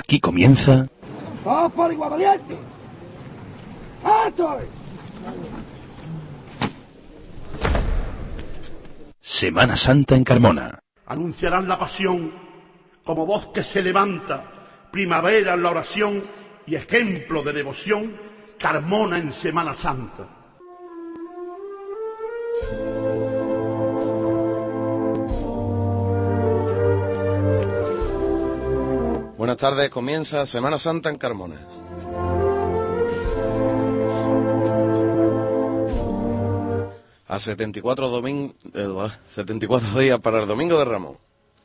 Aquí comienza... ¡Vamos por igual, valiente! ¡Alto! Semana Santa en Carmona. Anunciarán la pasión como voz que se levanta, primavera en la oración y ejemplo de devoción, Carmona en Semana Santa. Buenas tardes, comienza Semana Santa en Carmona. A 74 días para el Domingo de Ramos.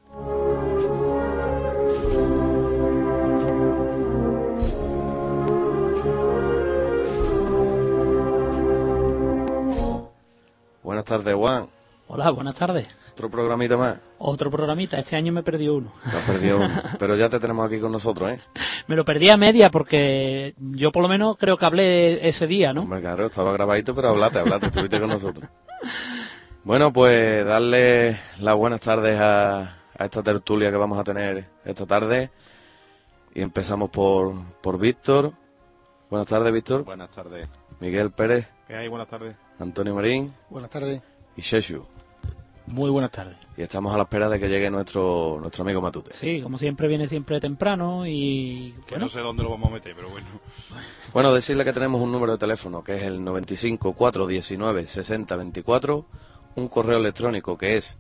Buenas tardes, Juan. Hola, buenas tardes. Otro programita más. Otro programita. Este año me perdió uno. Te has perdido uno, pero ya te tenemos aquí con nosotros, ¿eh? Me lo perdí a media porque yo por lo menos creo que hablé ese día, ¿no? Hombre, claro, estaba grabadito, pero hablaste, estuviste con nosotros. Bueno, pues darle las buenas tardes a esta tertulia que vamos a tener esta tarde. Y empezamos por Víctor. Buenas tardes, Víctor. Buenas tardes. Miguel Pérez. ¿Qué hay? Buenas tardes. Antonio Marín. Buenas tardes. Y Sheshu. Muy buenas tardes. Y estamos a la espera de que llegue nuestro amigo Matute. Sí, como siempre viene siempre temprano y... Que bueno, no sé dónde lo vamos a meter, pero bueno. Bueno, decirle que tenemos un número de teléfono que es el 95 419 60 24, un correo electrónico que es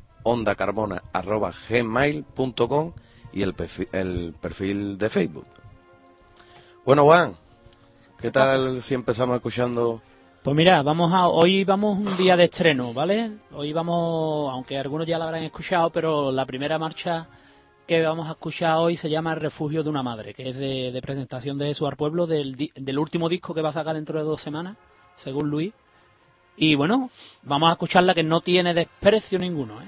ondacarmona@gmail.com y el perfil de Facebook. Bueno, Juan, ¿qué tal si empezamos escuchando? Pues mira, hoy vamos un día de estreno, ¿vale? Hoy vamos, aunque algunos ya la habrán escuchado, pero la primera marcha que vamos a escuchar hoy se llama El refugio de una madre, que es de presentación de Jesús al Pueblo, del último disco que va a sacar dentro de 2 semanas, según Luis. Y bueno, vamos a escucharla, que no tiene desprecio ninguno, ¿eh?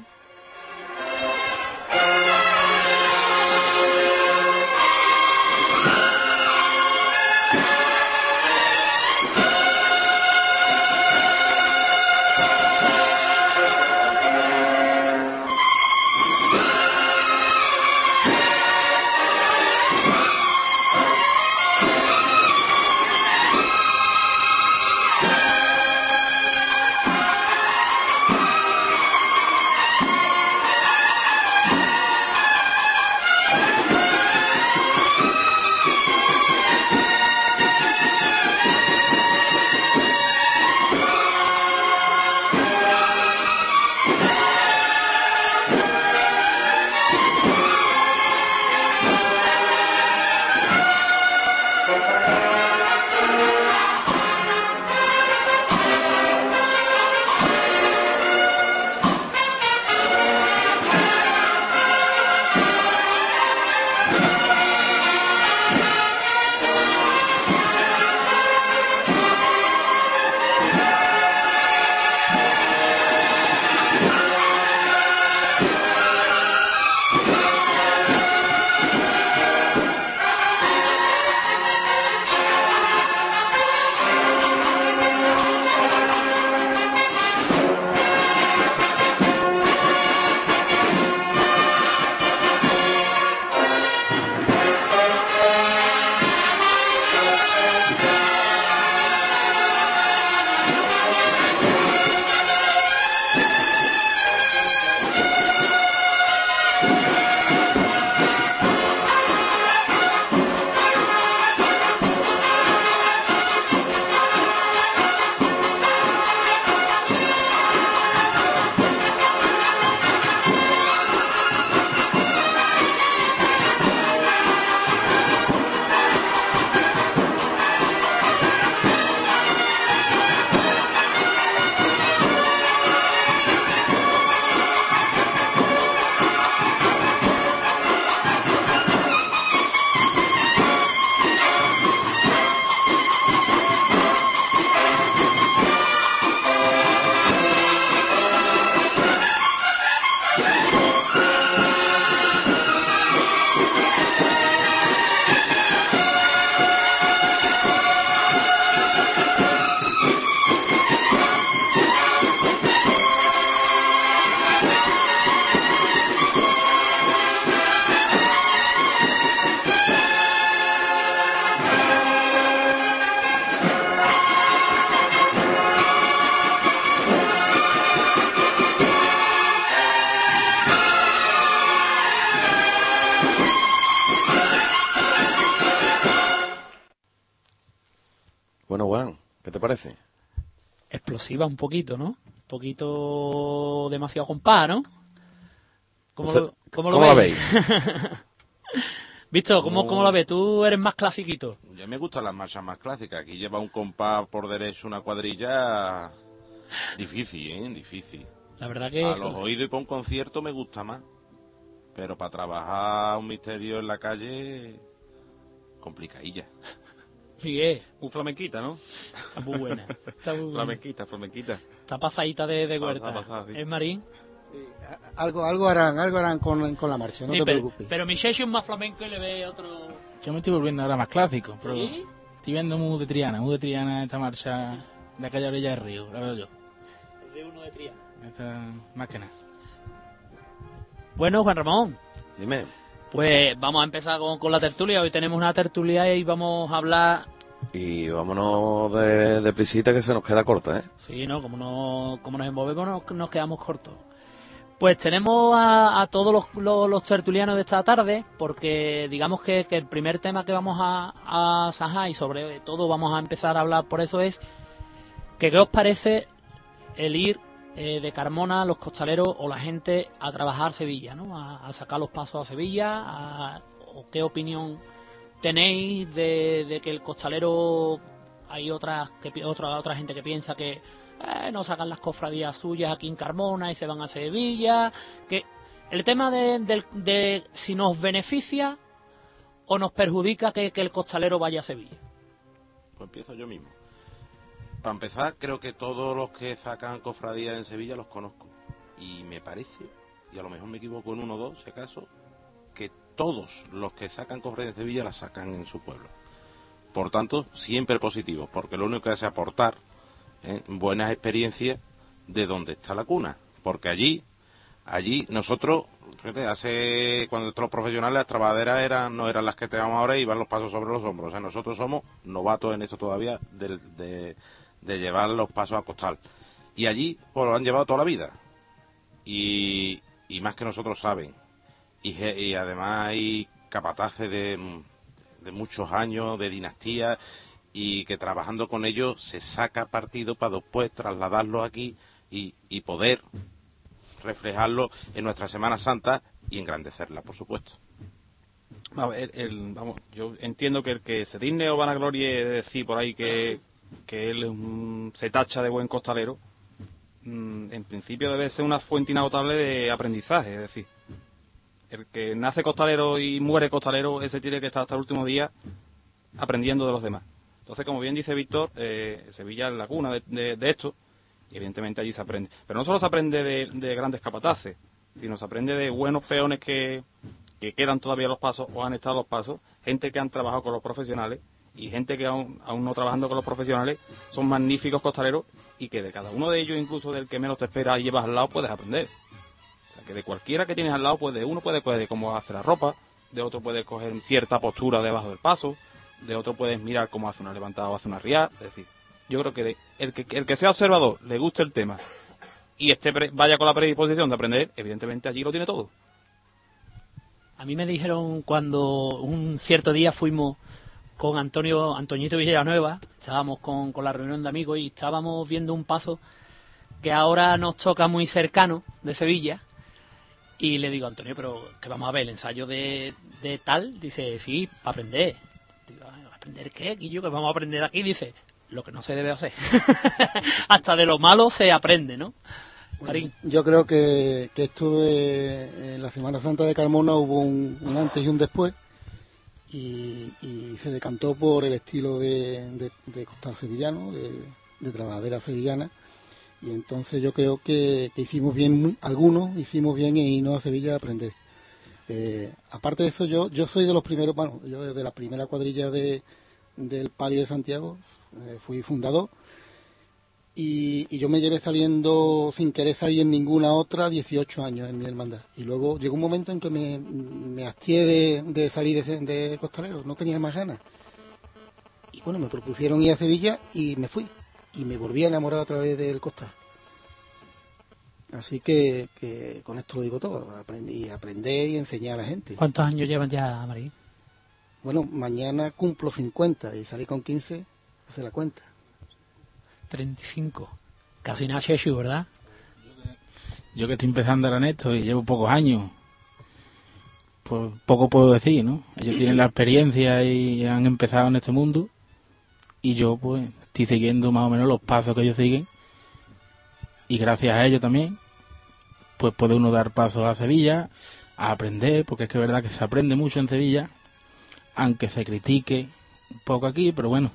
Bueno, Juan, ¿qué te parece? Explosiva un poquito, ¿no? Un poquito demasiado compás, ¿no? ¿Cómo la veis? Víctor, ¿cómo la ves? Tú eres más clasiquito. Ya me gustan las marchas más clásicas. Aquí lleva un compás por derecho, una cuadrilla difícil, Difícil. La verdad que... A los oídos y para un concierto me gusta más. Pero para trabajar un misterio en la calle, complicadilla. Miguel, Un flamenquita, ¿no? está muy buena. Está muy buena. Flamenquita. Está pasadita de huerta. Pasada, sí. ¿Es Marín? Algo harán con la marcha, no te preocupes. Pero mi Checho es más flamenco y le ve otro... Yo me estoy volviendo ahora más clásico, pero ¿Sí? estoy viendo muy de Triana esta marcha de aquella orilla del río, la veo yo. Es de uno de Triana. Esta, más que nada. Bueno, Juan Ramón, Dime. pues vamos a empezar con la tertulia. Hoy tenemos una tertulia y vamos a hablar... Y vámonos de prisita que se nos queda corta, ¿eh? Sí, ¿no? Como nos envolvemos nos quedamos cortos. Pues tenemos a todos los tertulianos de esta tarde, porque digamos que el primer tema que vamos a zanjar, y sobre todo vamos a empezar a hablar por eso, es que qué os parece el ir de Carmona, los costaleros o la gente a trabajar a Sevilla, ¿no? A sacar los pasos a Sevilla, o qué opinión tenéis de que el costalero, hay otra gente que piensa que no sacan las cofradías suyas aquí en Carmona y se van a Sevilla, que el tema de si nos beneficia o nos perjudica que el costalero vaya a Sevilla. Pues empiezo yo mismo. Para empezar, creo que todos los que sacan cofradías en Sevilla los conozco. Y me parece, y a lo mejor me equivoco en uno o dos, si acaso, que todos los que sacan cofradías en Sevilla las sacan en su pueblo. Por tanto, siempre positivos, porque lo único que hace es aportar buenas experiencias de donde está la cuna. Porque allí nosotros, fíjate, cuando estos profesionales, las trabaderas no eran las que tenemos ahora y van los pasos sobre los hombros. O sea, nosotros somos novatos en esto todavía de llevar los pasos a costal. Y allí pues lo han llevado toda la vida. Y más que nosotros saben. Y además hay capataces de muchos años, de dinastías, y que trabajando con ellos se saca partido para después trasladarlo aquí y poder reflejarlo en nuestra Semana Santa y engrandecerla, por supuesto. Yo entiendo que el que se digne o vanaglorie de decir por ahí que él se tacha de buen costalero, en principio debe ser una fuente inagotable de aprendizaje. Es decir, el que nace costalero y muere costalero, ese tiene que estar hasta el último día aprendiendo de los demás. Entonces, como bien dice Víctor, Sevilla es la cuna de esto, y evidentemente allí se aprende. Pero no solo se aprende de grandes capataces, sino se aprende de buenos peones que quedan todavía los pasos o han estado los pasos, gente que han trabajado con los profesionales y gente que aún no trabajando con los profesionales son magníficos costaleros, y que de cada uno de ellos, incluso del que menos te esperas y llevas al lado, puedes aprender. O sea, que de cualquiera que tienes al lado, uno puede coger cómo hace la ropa, de otro puede coger cierta postura debajo del paso, de otro puedes mirar cómo hace una levantada o hace una riada. Es decir, yo creo que el que sea observador, le guste el tema y vaya con la predisposición de aprender, evidentemente allí lo tiene todo. A mí me dijeron cuando un cierto día fuimos con Antoñito Villanueva, estábamos con la reunión de amigos y estábamos viendo un paso que ahora nos toca muy cercano de Sevilla, y le digo, Antonio, pero que vamos a ver el ensayo de tal. Dice, sí, para aprender. Digo, ¿aprender qué? Y yo, que vamos a aprender aquí. Dice, lo que no se debe hacer. Hasta de lo malo se aprende, ¿no? Marín. Yo creo que esto en la Semana Santa de Carmona hubo un antes y un después, y se decantó por el estilo de costal sevillano, de trabajadera sevillana, y entonces yo creo que hicimos bien, algunos hicimos bien en irnos a Sevilla a aprender. Aparte de eso, yo soy de los primeros, yo de la primera cuadrilla del Palio de Santiago, fui fundador, y yo me llevé saliendo, sin querer salir en ninguna otra, 18 años en mi hermandad. Y luego llegó un momento en que me hastié de salir de costalero, no tenía más ganas. Y bueno, me propusieron ir a Sevilla y me fui. Y me volví a enamorar a través del costal. Así que con esto lo digo todo, aprender y enseñar a la gente. ¿Cuántos años llevan ya, Marín? Bueno, mañana cumplo 50 y salí con 15, hace la cuenta. 35. Casi nada, Chechu, ¿verdad? Yo que estoy empezando ahora en esto y llevo pocos años, pues poco puedo decir, ¿no? Ellos tienen la experiencia y han empezado en este mundo y yo pues estoy siguiendo más o menos los pasos que ellos siguen y gracias a ellos también pues puede uno dar pasos a Sevilla, a aprender, porque es que es verdad que se aprende mucho en Sevilla, aunque se critique un poco aquí, pero bueno,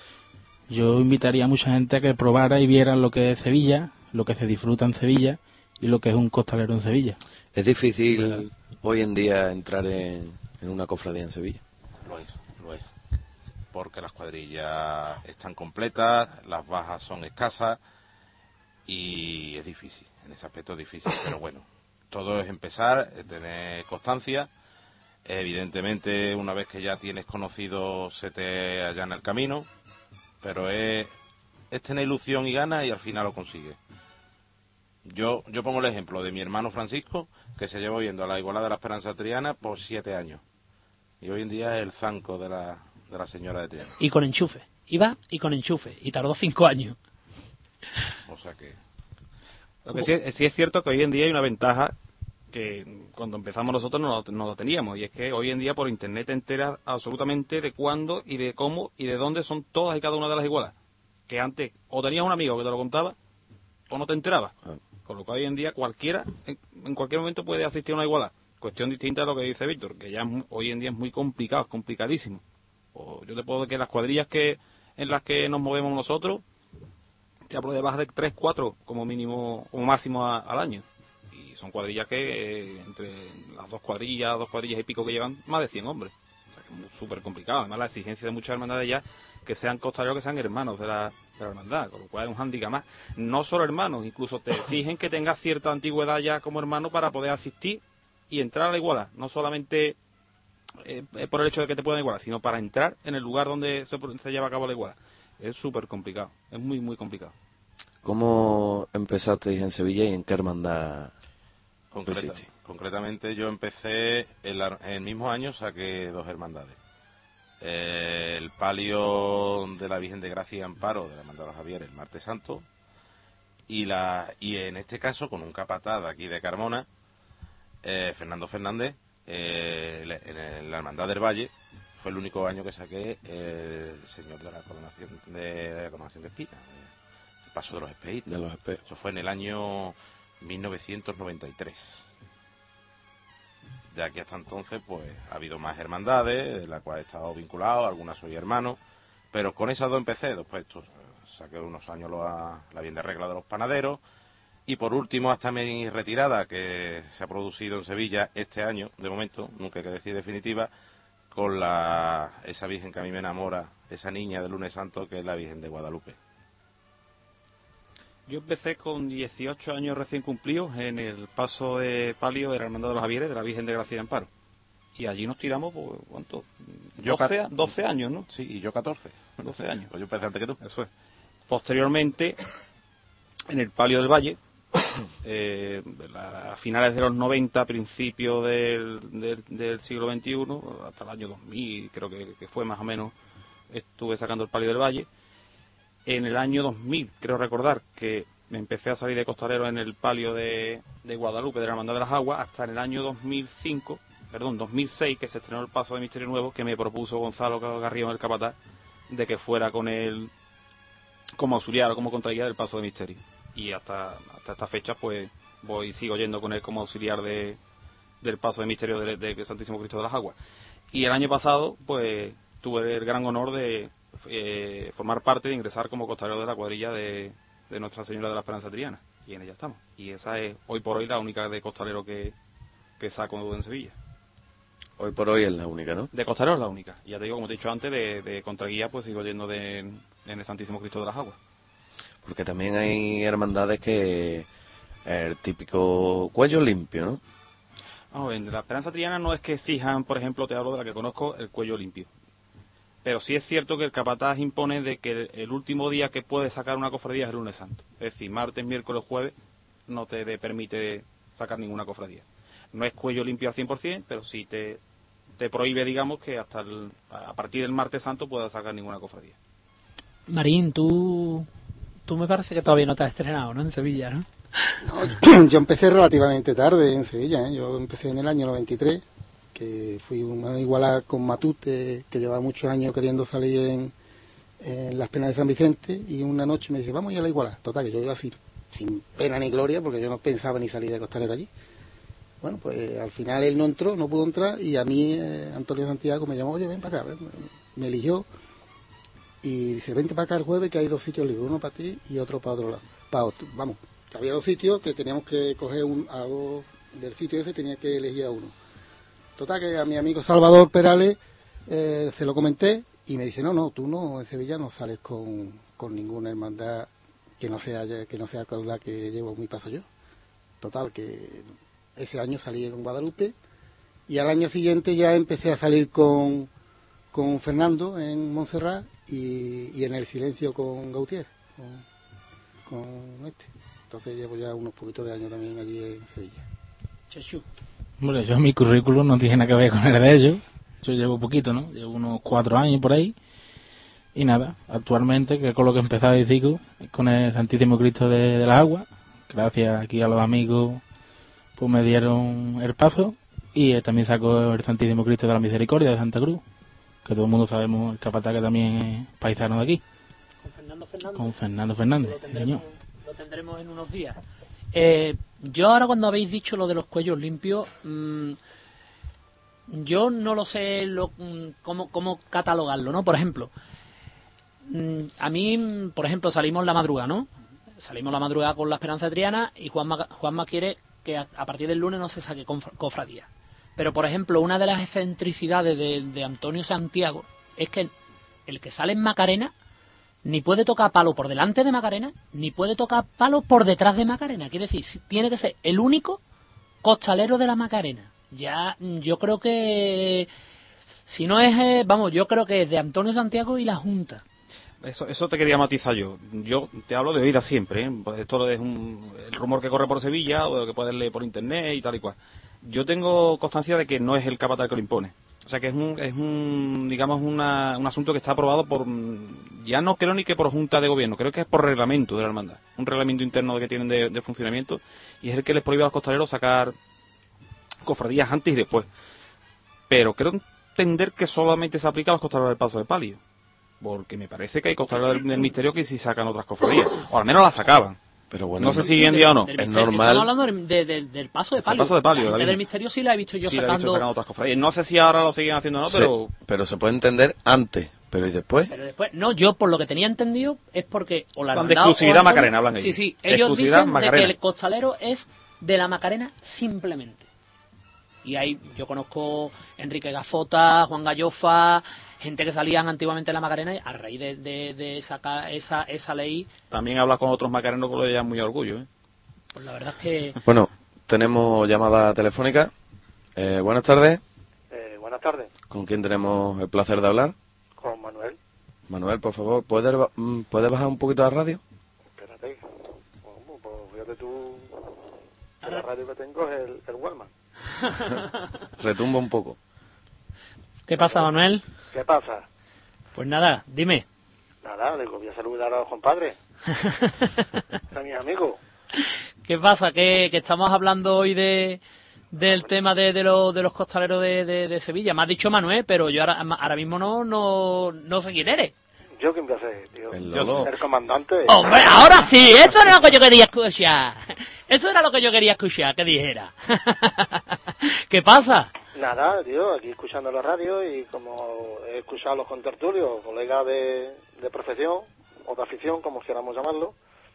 yo invitaría a mucha gente a que probara y vieran lo que es Sevilla, lo que se disfruta en Sevilla y lo que es un costalero en Sevilla. ¿Es difícil hoy en día entrar en una cofradía en Sevilla? Lo es. Porque las cuadrillas están completas, las bajas son escasas y es difícil, en ese aspecto es difícil, pero bueno, todo es empezar, tener constancia. Evidentemente, una vez que ya tienes conocido, se te allana el camino, pero es tener ilusión y ganas y al final lo consigues. Yo pongo el ejemplo de mi hermano Francisco, que se lleva yendo a la Igualada de la Esperanza Triana por 7 años. Y hoy en día es el zanco de la señora de Triana. Y con enchufe. Iba y con enchufe. Y tardó 5 años. O sea que... Lo que sí es cierto que hoy en día hay una ventaja que cuando empezamos nosotros no lo teníamos, y es que hoy en día por internet te enteras absolutamente de cuándo y de cómo y de dónde son todas y cada una de las igualas. Que antes o tenías un amigo que te lo contaba o no te enterabas. Con lo cual hoy en día cualquiera, en cualquier momento puede asistir a una iguala. Cuestión distinta a lo que dice Víctor, que ya hoy en día es muy complicado, es complicadísimo. Yo te puedo decir que las cuadrillas en las que nos movemos nosotros, te hablo de bajas de 3, 4 como mínimo, como máximo al año. Y son cuadrillas que entre las dos cuadrillas y pico que llevan, más de 100 hombres. O sea que es súper complicado. Además la exigencia de muchas hermandades ya, que sean costaleros, que sean hermanos de la hermandad, con lo cual es un hándicap más. No solo hermanos, incluso te exigen que tengas cierta antigüedad ya como hermano para poder asistir y entrar a la iguala. No solamente por el hecho de que te puedan igualar, sino para entrar en el lugar donde se lleva a cabo la iguala. Es súper complicado, es muy, muy complicado. ¿Cómo empezasteis en Sevilla y en qué hermandad? Concretamente yo empecé el mismo año, saqué 2 hermandades. El palio de la Virgen de Gracia y Amparo de la Hermandad de los Javieres, el Martes Santo, y en este caso con un capataz de aquí de Carmona, Fernando Fernández, en la Hermandad del Valle. Fue el único año que saqué el Señor de la Coronación de Espina, el Paso de los Espejistas. Eso fue en el año 1993. De aquí hasta entonces, pues, ha habido más hermandades, de las cuales he estado vinculado, algunas soy hermano, pero con esas 2 empecé. Después saqué unos años la bien de regla de los panaderos, y por último, hasta mi retirada, que se ha producido en Sevilla este año, de momento, nunca hay que decir definitiva, con esa Virgen que a mí me enamora, esa niña del Lunes Santo, que es la Virgen de Guadalupe. Yo empecé con 18 años recién cumplidos en el paso de palio de la Hermandad de los Javieres, de la Virgen de Gracia y Amparo. Y allí nos tiramos, pues, ¿cuánto? 12 años, ¿no? Sí, y yo 14. 12 años. Pues yo empecé antes que tú. Eso es. Posteriormente, en el palio del Valle, a finales de los 90, principios del siglo XXI, hasta el año 2000, creo que fue más o menos, estuve sacando el palio del Valle. En el año 2000, creo recordar, que me empecé a salir de costalero en el palio de Guadalupe, de la Hermandad de las Aguas, hasta en el año 2006, que se estrenó el Paso de Misterio Nuevo, que me propuso Gonzalo Garrido, el capataz, de que fuera con él como auxiliar o como contraguía del Paso de Misterio. Y hasta esta fecha, pues, sigo yendo con él como auxiliar del Paso de Misterio de Santísimo Cristo de las Aguas. Y el año pasado, pues, tuve el gran honor de formar parte, de ingresar como costalero de la cuadrilla de Nuestra Señora de la Esperanza Triana, y en ella estamos. Y esa es hoy por hoy la única de costalero que saco en Sevilla. Hoy por hoy es la única, ¿no? De costalero es la única. Y ya te digo, como te he dicho antes, de contraguía, pues sigo yendo en el Santísimo Cristo de las Aguas. Porque también hay hermandades que el típico cuello limpio, ¿no? Vamos a ver, de la Esperanza Triana no es que exijan, por ejemplo, te hablo de la que conozco, el cuello limpio. Pero sí es cierto que el capataz impone de que el último día que puedes sacar una cofradía es el Lunes Santo. Es decir, martes, miércoles, jueves no te permite sacar ninguna cofradía. No es cuello limpio al 100%, pero sí te prohíbe, digamos, que a partir del Martes Santo puedas sacar ninguna cofradía. Marín, tú me parece que todavía no te has estrenado, ¿no? En Sevilla, ¿no? No, yo empecé relativamente tarde en Sevilla, ¿eh? Yo empecé en el año 93, que fui una igualada con Matute, que llevaba muchos años queriendo salir en las penas de San Vicente, y una noche me dice, vamos ya a la igualada. Total, que yo iba así, sin pena ni gloria, porque yo no pensaba ni salir de costalero allí. Bueno, pues al final él no pudo entrar, y a mí Antonio Santiago me llamó, oye, ven para acá, ven. Me eligió, y dice, vente para acá el jueves, que hay 2 sitios libres, uno para ti y otro para otro lado. Para otro, vamos, que había 2 sitios que teníamos que coger a 2 del sitio ese, tenía que elegir a uno. Total, que a mi amigo Salvador Perales se lo comenté, y me dice, no, tú no, en Sevilla no sales con ninguna hermandad que no sea con la que llevo mi paso yo. Total, que ese año salí en Guadalupe, y al año siguiente ya empecé a salir con Fernando en Montserrat, y en el Silencio con Gautier, con este. Entonces llevo ya unos poquitos de años también allí en Sevilla. Chechu. Hombre, yo mi currículum no tiene nada que ver con el de ellos. Yo llevo poquito, ¿no? Llevo unos 4 años por ahí. Y nada, actualmente, que con lo que empezaba a decir, con el Santísimo Cristo de las Aguas, gracias aquí a los amigos, pues me dieron el paso. Y también saco el Santísimo Cristo de la Misericordia de Santa Cruz, que todo el mundo sabemos, el capataz que también es paisano de aquí. Con Fernando Fernández. Lo tendremos en unos días. Yo ahora, cuando habéis dicho lo de los cuellos limpios, yo no lo sé cómo catalogarlo, ¿no? Por ejemplo, a mí, por ejemplo, salimos la madrugada, ¿no? Salimos la madrugada con la Esperanza Triana, y Juanma quiere que a partir del lunes no se saque cofradía. Pero, por ejemplo, una de las excentricidades de Antonio Santiago es que el que sale en Macarena ni puede tocar palo por delante de Macarena, ni puede tocar palo por detrás de Macarena. Quiere decir, tiene que ser el único costalero de la Macarena. Ya, yo creo que, si no es, yo creo que es de Antonio Santiago y la Junta. Eso te quería matizar yo. Yo te hablo de oídas siempre, ¿eh? Pues esto es el rumor que corre por Sevilla, o de que puedes leer por internet y tal y cual. Yo tengo constancia de que no es el capataz que lo impone. O sea, que es un digamos, un asunto que está aprobado por, ya no creo ni que por Junta de Gobierno, creo que es por reglamento de la hermandad. Un reglamento interno que tienen de funcionamiento, y es el que les prohíbe a los costaleros sacar cofradías antes y después. Pero creo entender que solamente se aplica a los costaleros del Paso de Palio, porque me parece que hay costaleros del Misterio que sí sacan otras cofradías, o al menos las sacaban. Pero bueno, no sé si hoy en día o no. Es normal. Estamos hablando del Paso de Palio. El Paso de Palio. La gente del Misterio sí la he visto yo sacando otras cofradías. No sé si ahora lo siguen haciendo o no, pero se puede entender antes. Pero ¿y después? Pero después, no, yo por lo que tenía entendido es porque o la hablan de exclusividad Macarena, hablan ellos. Sí, ellos dicen de que el costalero es de la Macarena simplemente. Y ahí yo conozco Enrique Gafota, Juan Gallofa, gente que salían antiguamente en la Macarena, y a raíz de sacar esa ley. También habla con otros macarenos que lo llevan muy a orgullo, ¿eh? Pues la verdad es que... Bueno, tenemos llamada telefónica. Buenas tardes. Buenas tardes. ¿Con quién tenemos el placer de hablar? Con Manuel. Manuel, por favor, ¿puedes bajar un poquito la radio? Espérate. Pues fíjate tú, que la radio que tengo es el Wallman. Retumba un poco. ¿Qué pasa, Manuel? ¿Qué pasa? Pues nada, dime. Nada, le voy a saludar a los compadres. A mis amigos. ¿Qué pasa? Que estamos hablando hoy del tema de los costaleros de Sevilla. Me has dicho Manuel, pero yo ahora mismo no sé quién eres. ¿Yo quién voy a ser, tío? El comandante. ¡Hombre, ahora sí! Eso era lo que yo quería escuchar. Eso era lo que yo quería escuchar, que dijera. ¿Qué pasa? Nada, tío, aquí escuchando la radio, y como he escuchado a los contertulios, colegas de profesión, o de afición, como queramos llamarlo,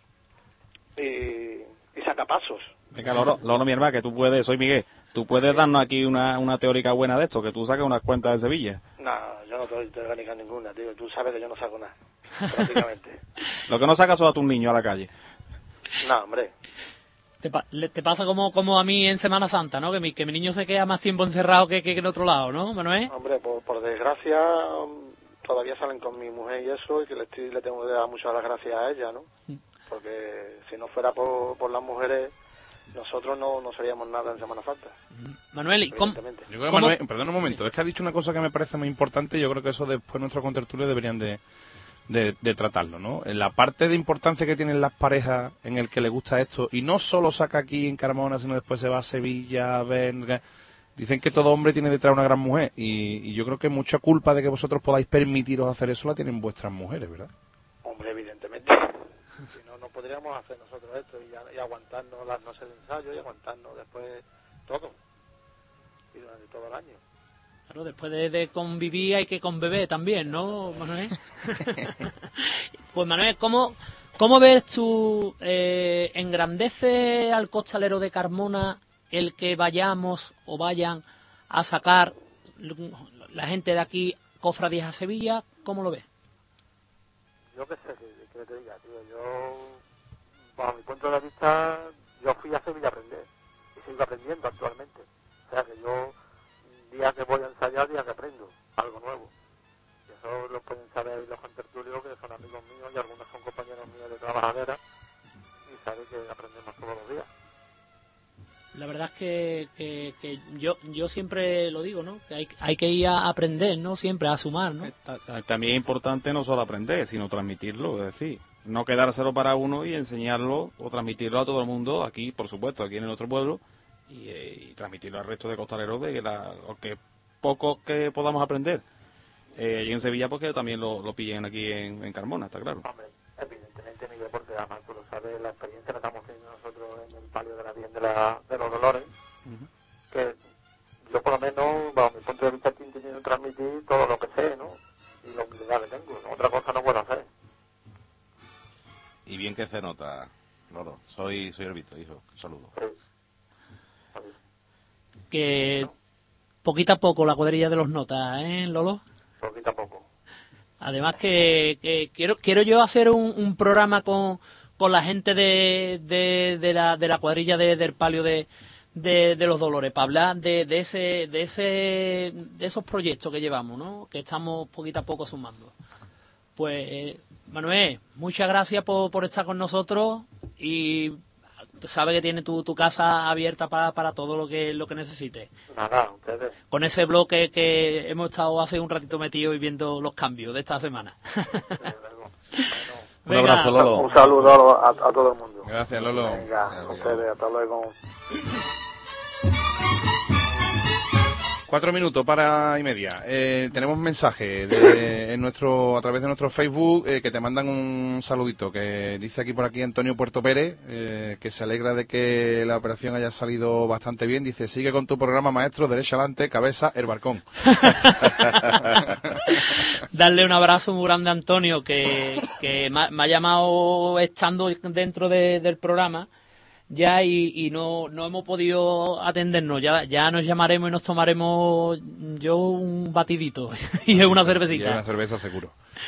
y sacapasos. Venga, Loro, mi hermano, que tú puedes, soy Miguel, tú puedes darnos aquí una teórica buena de esto, que tú saques unas cuentas de Sevilla. No, yo no doy teórica ninguna, tío, tú sabes que yo no saco nada, prácticamente. Lo que no sacas son a tus niños a la calle. No, hombre. Te pasa como a mí en Semana Santa, ¿no? Que mi niño se queda más tiempo encerrado que en otro lado, ¿no, Manuel? Hombre, por desgracia, todavía salen con mi mujer y eso, y que le tengo que dar muchas las gracias a ella, ¿no? Porque si no fuera por las mujeres, nosotros no seríamos nada en Semana Santa. Manuel, ¿y cómo? Yo creo que Manuel, perdón un momento, es que ha dicho una cosa que me parece muy importante, y yo creo que eso después nuestros contertulios deberían de de tratarlo, ¿no? En la parte de importancia que tienen las parejas en el que les gusta esto, y no solo saca aquí en Carmona, sino después se va a Sevilla, a ver... Dicen que todo hombre tiene detrás una gran mujer, y yo creo que mucha culpa de que vosotros podáis permitiros hacer eso la tienen vuestras mujeres, ¿verdad? Hombre, evidentemente. Si no, no podríamos hacer nosotros esto y aguantarnos las noches de ensayo y aguantarnos después todo. Y durante todo el año. Claro, después de convivir hay que conbeber también, ¿no, Manuel? Pues Manuel, ¿cómo ves tú, engrandece al costalero de Carmona el que vayamos o vayan a sacar la gente de aquí cofradías a Sevilla? ¿Cómo lo ves? Yo qué sé, que te diga, tío. Yo, bajo mi punto de vista, yo fui a Sevilla a aprender y sigo aprendiendo actualmente. O sea que yo, día que voy a ensayar, día que aprendo algo nuevo. Y eso lo pueden saber los contertulios, que son amigos míos y algunos son compañeros míos de trabajadera, y saben que aprendemos todos los días. La verdad es que yo siempre lo digo, ¿no? Que hay que ir a aprender, ¿no? Siempre a sumar, ¿no? También es importante no solo aprender, sino transmitirlo, es decir, no quedárselo para uno y enseñarlo o transmitirlo a todo el mundo, aquí, por supuesto, aquí en nuestro pueblo, y transmitirlo al resto de costaleros de que poco que podamos aprender. Y en Sevilla, pues que también lo pillen aquí en Carmona, está claro. Hombre, evidentemente, Miguel, porque además tú lo sabes, la experiencia la estamos teniendo nosotros en el palio de la Virgen de los Dolores, que yo por lo menos, bajo mi punto de vista, estoy intentando transmitir todo lo que sé, ¿no? Y la humildad que tengo, ¿no? Otra cosa no puedo hacer. Y bien que se nota, Lolo. Soy Herbito, hijo. Saludos. Que poquito a poco la cuadrilla de los notas, ¿eh, Lolo? Poquito a poco. Además que quiero yo hacer un programa con la gente de la cuadrilla del palio de los Dolores, para hablar de esos proyectos que llevamos, ¿no? Que estamos poquito a poco sumando. Pues Manuel, muchas gracias por estar con nosotros, y sabe que tiene tu casa abierta para todo lo que necesite. Nada, ustedes. Con ese bloque que hemos estado hace un ratito metidos y viendo los cambios de esta semana. Un abrazo, Lolo. Un saludo a todo el mundo. Gracias, Lolo. Venga, ustedes, hasta luego. 4 minutos para y media. Tenemos un mensaje a través de nuestro Facebook, que te mandan un saludito, que dice por aquí Antonio Puerto Pérez, que se alegra de que la operación haya salido bastante bien. Dice: sigue con tu programa, maestro, derecha adelante, cabeza, el barcón. Darle un abrazo muy grande a Antonio, que me ha llamado estando dentro del programa ya, y no hemos podido atendernos. Ya nos llamaremos y nos tomaremos un batidito y una cervecita. Y una cerveza seguro.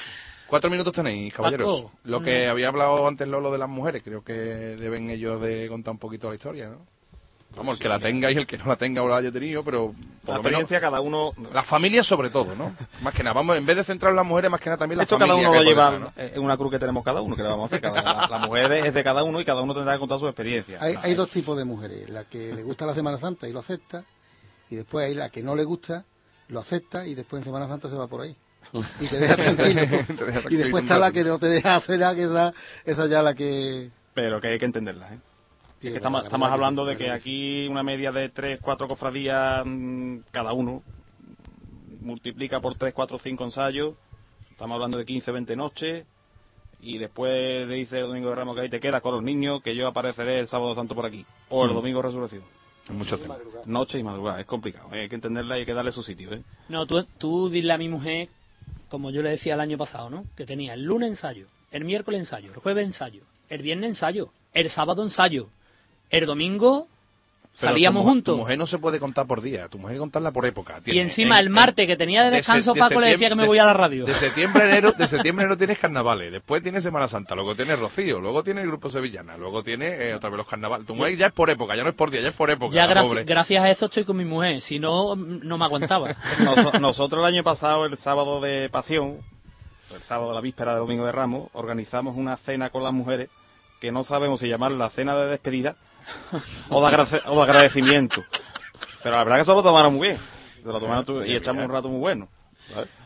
4 minutos tenéis, caballeros. Paco, Lo que había hablado antes Lolo de las mujeres, creo que deben ellos de contar un poquito la historia, ¿no? Vamos, el que la tenga y el que no la tenga o la haya tenido, pero por la lo menos experiencia cada uno... Las familias sobre todo, ¿no? Más que nada, vamos, en vez de centrar en las mujeres, más que nada también las Esto familias. cada uno lo lleva, ¿no? en una cruz que tenemos cada uno, que le vamos a hacer. La mujer es de cada uno y cada uno tendrá que contar su experiencia. Hay dos tipos de mujeres: la que le gusta la Semana Santa y lo acepta, y después hay la que no le gusta, lo acepta y después en Semana Santa se va por ahí. Y te deja tranquilo. Y después está la que no te deja hacer nada, que esa ya la que... Pero que hay que entenderla, ¿eh? Es que estamos hablando de que aquí una media de 3, 4 cofradías cada uno, multiplica por 3, 4, 5 ensayos, estamos hablando de 15, 20 noches, y después le dice el Domingo de Ramos que ahí te quedas con los niños, que yo apareceré el Sábado Santo por aquí, o el Domingo de Resurrección. Mucho tiempo. Noche y madrugada, es complicado, hay que entenderla y hay que darle su sitio, ¿eh? No, tú dile a mi mujer, como yo le decía el año pasado, ¿no? Que tenía el lunes ensayo, el miércoles ensayo, el jueves ensayo, el viernes ensayo, el sábado ensayo, el domingo salíamos juntos. Tu mujer no se puede contar por día, tu mujer hay que contarla por época. Y encima el martes, que tenía de descanso, Paco le decía que me voy a la radio. De septiembre a enero tienes carnavales, después tienes Semana Santa, luego tienes Rocío, luego tienes el Grupo Sevillana, luego tienes otra vez los carnavales. Tu mujer ya es por época, ya no es por día, ya es por época. Ya gracias a eso estoy con mi mujer, si no, no me aguantaba. Nosotros el año pasado, el sábado de Pasión, el sábado de la víspera del Domingo de Ramos, organizamos una cena con las mujeres, que no sabemos si llamarla cena de despedida o de agradecimiento. Pero la verdad que se lo tomaron muy bien. Y echamos un rato muy bueno, ¿sabes?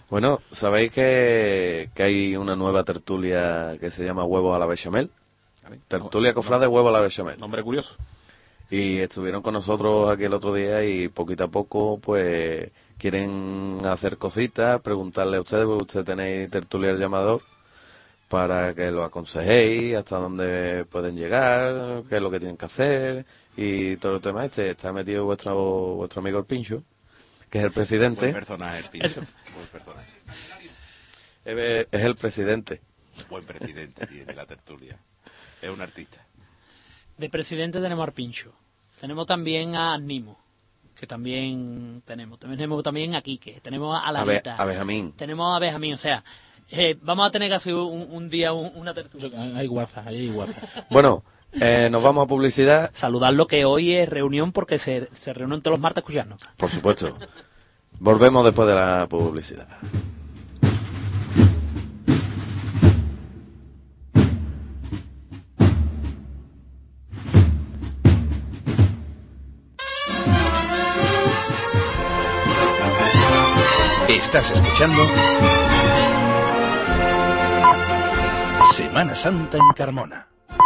Bueno, ¿sabéis que hay una nueva tertulia que se llama Huevos a la Bechamel? Tertulia cofrade Huevos a la Bechamel. Nombre curioso. Y estuvieron con nosotros aquí el otro día y poquito a poco, pues, quieren hacer cositas, preguntarle a ustedes, porque ustedes tenéis tertulia del llamador, para que lo aconsejéis, hasta dónde pueden llegar, qué es lo que tienen que hacer, y todo el tema este. Está metido vuestro amigo el Pincho, que es el presidente. Buen personaje el Pincho. Buen personaje. Es el presidente. Buen presidente tiene la tertulia. Es un artista. De presidente tenemos al Pincho. Tenemos también a Nimo, que también tenemos. Tenemos también a Quique. Tenemos a Larita. A Benjamín. Tenemos a Benjamín. O sea, vamos a tener que hacer un día una tertulia. Hay guazas. Bueno, nos vamos a publicidad. Saludarlo, que hoy es reunión porque se reúnen todos los martes a escucharnos. Por supuesto. Volvemos después de la publicidad. Estás escuchando Semana Santa en Carmona.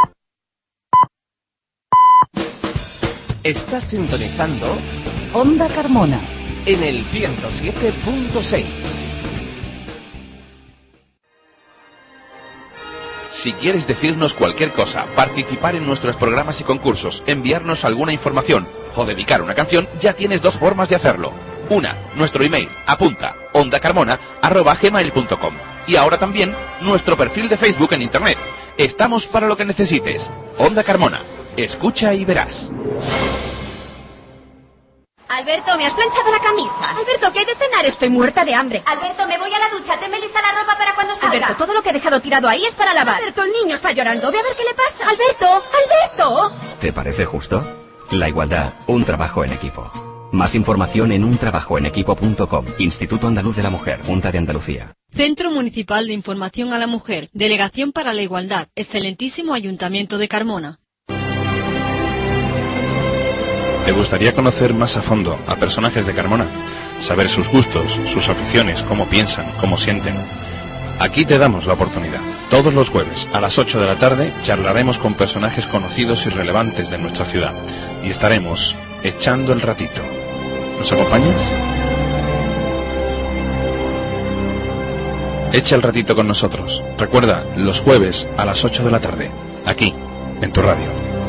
Estás sintonizando Onda Carmona en el 107.6. Si quieres decirnos cualquier cosa, participar en nuestros programas y concursos, enviarnos alguna información o dedicar una canción, ya tienes dos formas de hacerlo. Una, nuestro email, apunta, ondacarmona@gmail.com. Y ahora también nuestro perfil de Facebook en Internet. Estamos para lo que necesites. Onda Carmona. Escucha y verás. Alberto, ¿me has planchado la camisa? Alberto, ¿qué hay de cenar? Estoy muerta de hambre. Alberto, me voy a la ducha. Tenme lista la ropa para cuando salga. Alberto, todo lo que he dejado tirado ahí es para lavar. Alberto, el niño está llorando. Ve a ver qué le pasa. Alberto, Alberto. ¿Te parece justo? La igualdad, un trabajo en equipo. Más información en untrabajoenequipo.com. Instituto Andaluz de la Mujer, Junta de Andalucía. Centro Municipal de Información a la Mujer, Delegación para la Igualdad, Excelentísimo Ayuntamiento de Carmona. ¿Te gustaría conocer más a fondo a personajes de Carmona? Saber sus gustos, sus aficiones, cómo piensan, cómo sienten. Aquí te damos la oportunidad. Todos los jueves a las 8 de la tarde charlaremos con personajes conocidos y relevantes de nuestra ciudad. Y estaremos echando el ratito. ¿Nos acompañas? Echa el ratito con nosotros. Recuerda, los jueves a las 8 de la tarde. Aquí, en tu radio.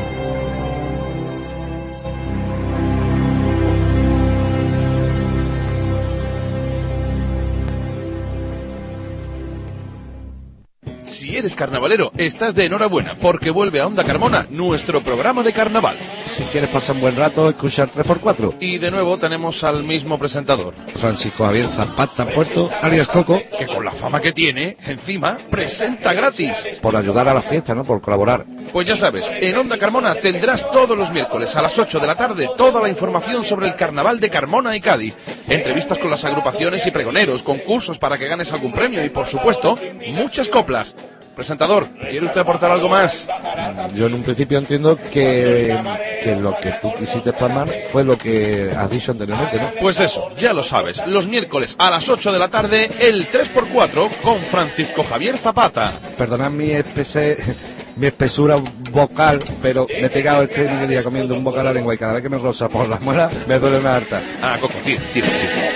Si eres carnavalero, estás de enhorabuena, porque vuelve a Onda Carmona nuestro programa de carnaval. Si quieres pasar un buen rato, escuchar 3x4. Y de nuevo tenemos al mismo presentador, Francisco Javier Zapata Puerto, alias Coco, que con la fama que tiene, encima, presenta gratis. por ayudar a la fiesta, ¿no? Por colaborar. Pues ya sabes, en Onda Carmona tendrás todos los miércoles a las 8 de la tarde toda la información sobre el carnaval de Carmona y Cádiz. Entrevistas con las agrupaciones y pregoneros, concursos para que ganes algún premio y, por supuesto, muchas coplas. Presentador, ¿quiere usted aportar algo más? Yo en un principio entiendo que lo que tú quisiste plasmar fue lo que has dicho anteriormente, ¿no? Pues eso, ya lo sabes, los miércoles a las 8 de la tarde, el 3x4 con Francisco Javier Zapata. Perdonad mi espesura vocal, pero me he pegado este día comiendo un bocado a la lengua y cada vez que me roza por la muela me duele una harta. Ah, Coco, tira.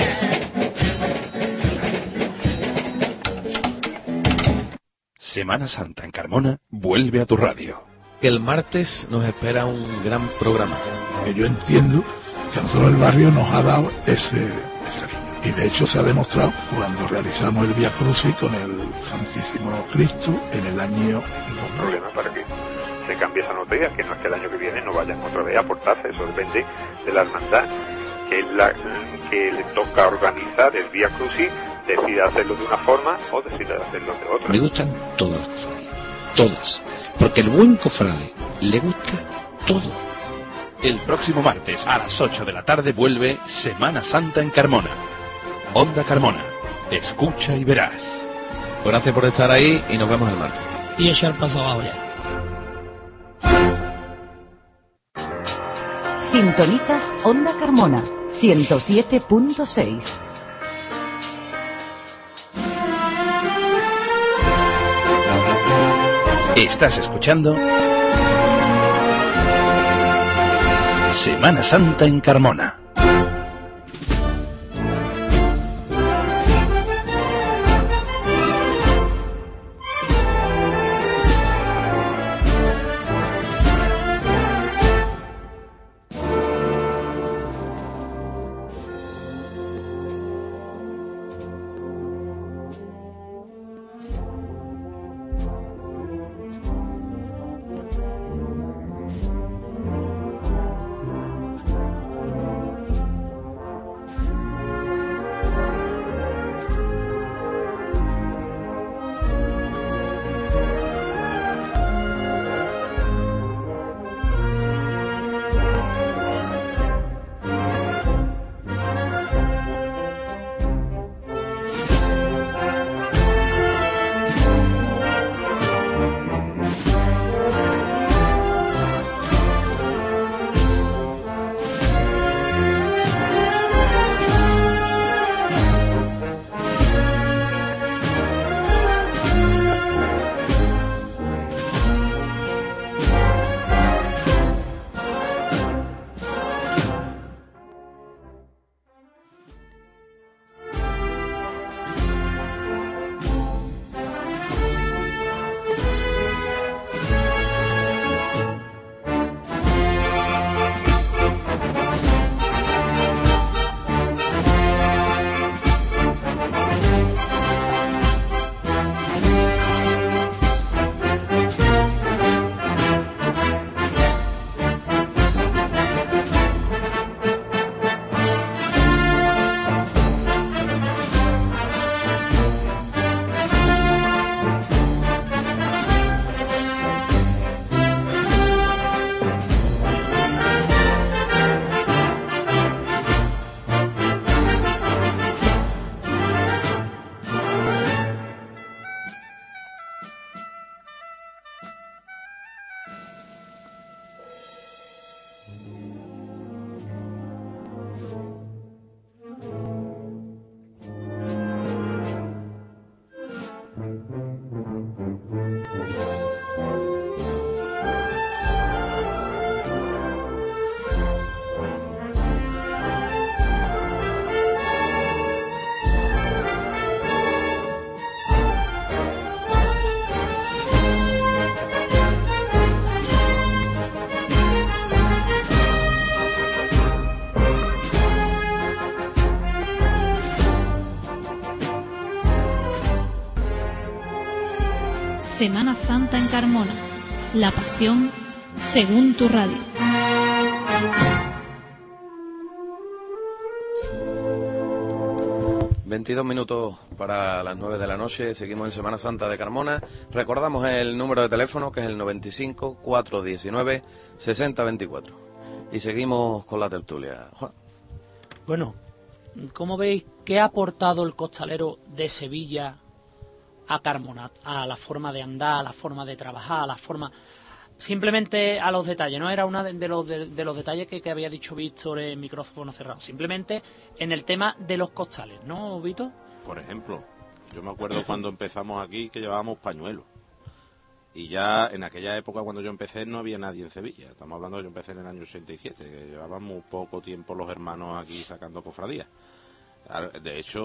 Semana Santa en Carmona vuelve a tu radio. El martes nos espera un gran programa. Yo entiendo que a nosotros el barrio nos ha dado ese cariño. Y de hecho se ha demostrado cuando realizamos el Vía Crucis con el Santísimo Cristo en el año 2000. Problema para que se cambie esa noticia, que no es que el año que viene no vayan otra vez a aportarse. Eso depende de la hermandad, que es la que le toca organizar el Vía Crucis, decide hacerlo de una forma o decide hacerlo de otra. Me gustan todas las cofradías, todas, porque el buen cofrade le gusta todo. El próximo martes a las 8 de la tarde vuelve Semana Santa en Carmona. Onda Carmona, escucha y verás. Gracias por estar ahí y nos vemos el martes. Y echar paso abajo ya. Sintonizas Onda Carmona 107.6. Estás escuchando Semana Santa en Carmona. Semana Santa en Carmona, la pasión según tu radio. ...22 para las 9 de la noche... ...seguimos en Semana Santa de Carmona... ...recordamos el número de teléfono... ...que es el 95 419 6024... ...y seguimos con la tertulia. Juan. Bueno, ¿cómo veis qué ha aportado el costalero de Sevilla a Carmona? A la forma de andar, a la forma de trabajar, a la forma... Simplemente a los detalles, ¿no? Era uno de los detalles que había dicho Víctor en micrófono cerrado. Simplemente en el tema de los costales, ¿no, Víctor? Por ejemplo, yo me acuerdo cuando empezamos aquí que llevábamos pañuelos. Y ya en aquella época cuando yo empecé no había nadie en Sevilla. Estamos hablando de que yo empecé en el año 87, que llevábamos poco tiempo los hermanos aquí sacando cofradías. De hecho,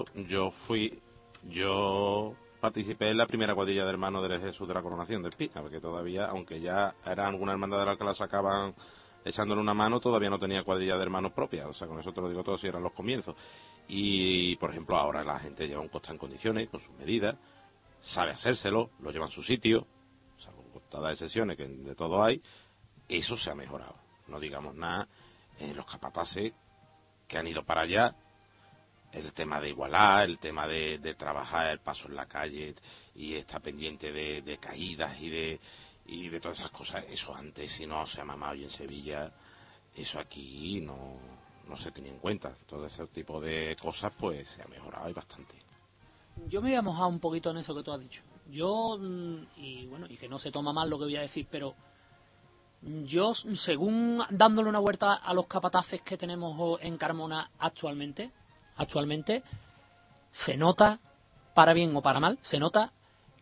yo participé en la primera cuadrilla de hermanos del Jesús de la Coronación de Espina, porque todavía, aunque ya era alguna hermandad de la que la sacaban echándole una mano, todavía no tenía cuadrilla de hermanos propia. O sea, con eso te lo digo todo, si eran los comienzos. Y, por ejemplo, ahora la gente lleva un costal en condiciones, con sus medidas, sabe hacérselo, lo lleva en su sitio, o sea, con costadas de sesiones, que de todo hay. Eso se ha mejorado. No digamos nada en los capataces que han ido para allá. El tema de igualar, el tema de trabajar el paso en la calle y estar pendiente de caídas y de todas esas cosas. Eso antes, si no se ha mamado y en Sevilla, eso aquí no se tenía en cuenta. Todo ese tipo de cosas pues se ha mejorado y bastante. Yo me voy a mojar un poquito en eso que tú has dicho. Yo, y bueno, y que no se toma mal lo que voy a decir, pero yo, según dándole una vuelta a los capataces que tenemos en Carmona actualmente se nota, para bien o para mal, se nota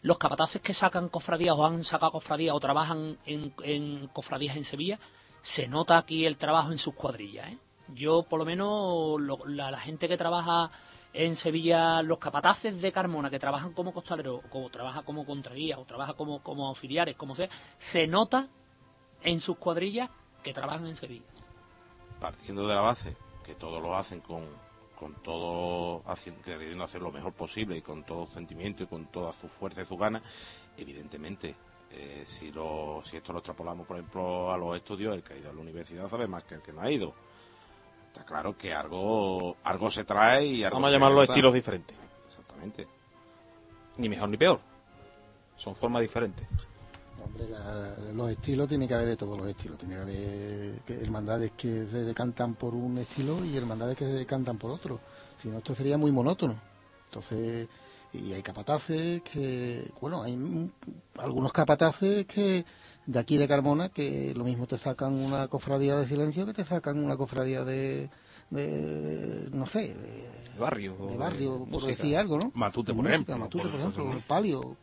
los capataces que sacan cofradías o han sacado cofradías o trabajan en cofradías en Sevilla, se nota aquí el trabajo en sus cuadrillas, ¿eh? Yo, por lo menos, la gente que trabaja en Sevilla, los capataces de Carmona que trabajan como costaleros, o trabajan como contraguías, o trabajan como auxiliares, como sea, se nota en sus cuadrillas que trabajan en Sevilla. Partiendo de la base, que todos lo hacen con todo, queriendo hacer lo mejor posible y con todo sentimiento y con toda su fuerza y su ganas, evidentemente, si esto lo extrapolamos, por ejemplo, a los estudios, el que ha ido a la universidad sabe más que el que no ha ido. Está claro que algo se trae y algo... Vamos a llamarlo se nota. estilos diferentes. Exactamente. Ni mejor ni peor. Son formas diferentes. Hombre, los estilos tiene que haber de todos los estilos. Tiene que haber hermandades que se decantan por un estilo y hermandades que se decantan por otro. Si no, esto sería muy monótono. Entonces, y hay capataces que... Bueno, hay algunos capataces que... de aquí de Carmona, que lo mismo te sacan una cofradía de silencio que te sacan una cofradía de no sé, de barrio, por música. Decir algo, ¿no? Matute, por música, ejemplo. Matute, por ejemplo, el palio.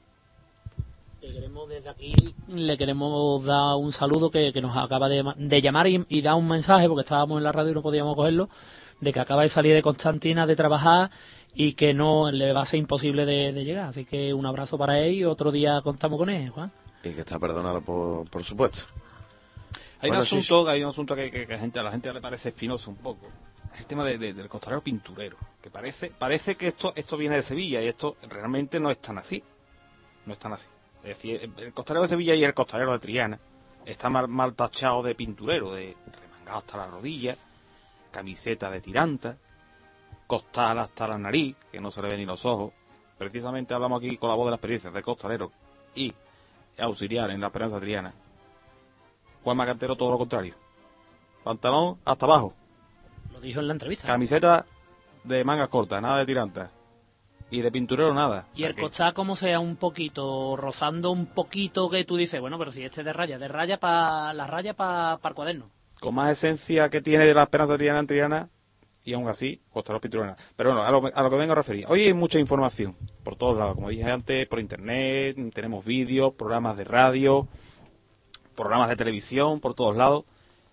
Desde aquí le queremos dar un saludo que nos acaba de llamar y dar un mensaje, porque estábamos en la radio y no podíamos cogerlo, de que acaba de salir de Constantina de trabajar y que no le va a ser imposible de llegar. Así que un abrazo para él y otro día contamos con él, Juan. Y que está perdonado, por supuesto. Hay un asunto que a la gente le parece espinoso un poco. Es el tema del costalero pinturero. Que parece que esto viene de Sevilla y esto realmente no es tan así. No es tan así. Es decir, el costalero de Sevilla y el costalero de Triana está mal tachado de pinturero, de remangado hasta la rodilla, camiseta de tiranta, costal hasta la nariz, que no se le ven ni los ojos. Precisamente hablamos aquí con la voz de las experiencias de costalero y auxiliar en la Esperanza Triana. Juan Macantero todo lo contrario. Pantalón hasta abajo. Lo dijo en la entrevista. Camiseta de mangas cortas, nada de tiranta. Y de pinturero nada. Y el costal como sea un poquito, rozando un poquito, que tú dices, bueno, pero si este es de raya para la raya para el cuaderno. Con más esencia que tiene de la Esperanza Triana en Triana, y aún así, costalero pinturero nada. Pero bueno, a lo que vengo a referir. Hoy hay mucha información por todos lados, como dije antes, por internet, tenemos vídeos, programas de radio, programas de televisión, por todos lados.